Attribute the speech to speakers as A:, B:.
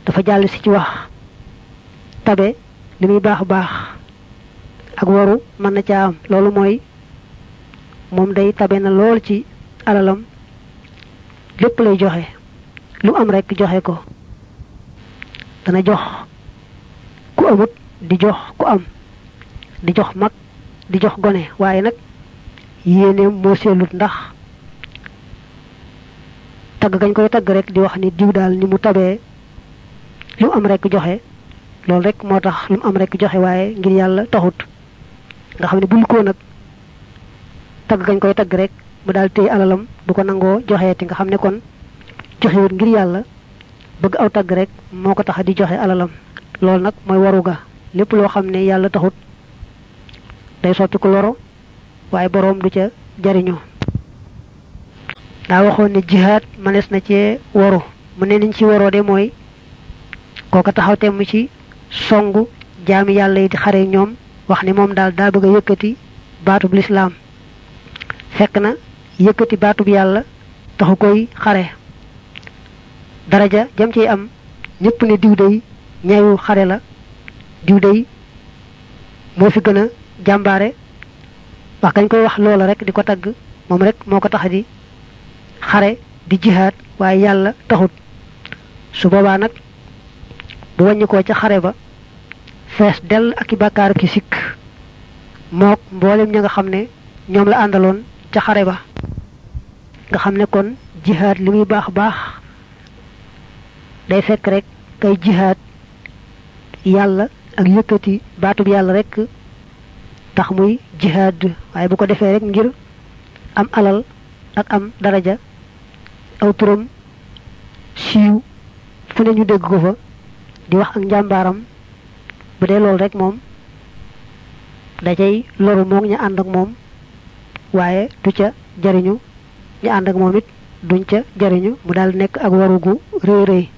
A: dafa jàll si ci wax tabe li muy baax baax ak waru mën na ca am loolu mooy moom day tabe na lool ci alalam lépp lay joxe lu am rek joxe ko dana jox ku amut di jox ku am di jox mag di jox gone waaye nag yéeneem moo seelut ndax tagg gañ koy tagg rek di wax ni diw daal ni mu tabee lu am rek joxe loolu rek moo tax lu am rek joxe waaye ngir yàlla taxut nga xam ne buñ ko nag tagg gañ koy tagg rek mu daal téye alalam du ko nangoo joxeeti nga xam ne kon joxewut ngir yàlla bëgg aw tagg rek moo ko tax di joxe alalam loolu nag mooy waru ga lépp loo xam ne yàlla taxut day soppi ko loro waaye boroom du ca jariñoo daa waxoon ne jihaad manees na cee waru mu ne niñ ci waroo de mooy kooka taxaw temm ci songu jaami yàlla yi di xare ñoom wax ne moom daal daa bëgg a yëkkati baatub lislaam fekk na yëkkati baatub yàlla taxu koy xare daraja jam ciy am ñëpp ne diw day ñayu xare la diw day moo fi gën a jàmbaare wax kañ koy wax loola rek di ko tagg moom rek moo ko tax di xare di jihaad waaye yàlla taxut su boobaa nag bu wàññi ko ca xare ba fees dell ak i bàkkaar ki sikk mook mboolem ña nga xam ne ñoom la àndaloon ca xare ba nga xam ne kon jihaad li muy baax baax day fekk rek kay jihaad yàlla ak yëkkati baatub yàlla rek tax muy jihaad waaye bu ko defee rek ngir am alal ak am daraja aw turam siiw fu ne ñu dégg ko fa di wax ak njàmbaaram bu dee loolu rek moom da cay loru moog ña ànd ak moom waaye du ca jariñu ña ànd ak moom it duñ ca jariñu mu daal nekk ak warugu rëy rëy